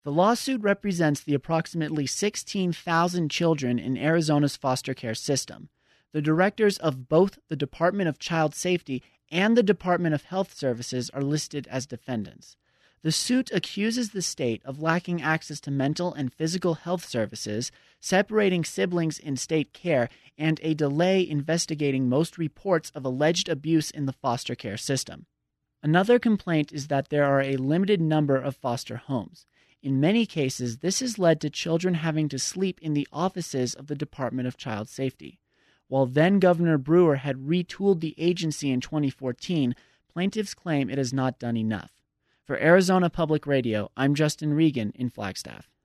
The lawsuit represents the approximately 16,000 children in Arizona's foster care system. The directors of both the Department of Child Safety and the Department of Health Services are listed as defendants. The suit accuses the state of lacking access to mental and physical health services, separating siblings in state care, and a delay investigating most reports of alleged abuse in the foster care system. Another complaint is that there are a limited number of foster homes. In many cases, this has led to children having to sleep in the offices of the Department of Child Safety. While then-Governor Brewer had retooled the agency in 2014, plaintiffs claim it has not done enough. For Arizona Public Radio, I'm Justin Regan in Flagstaff.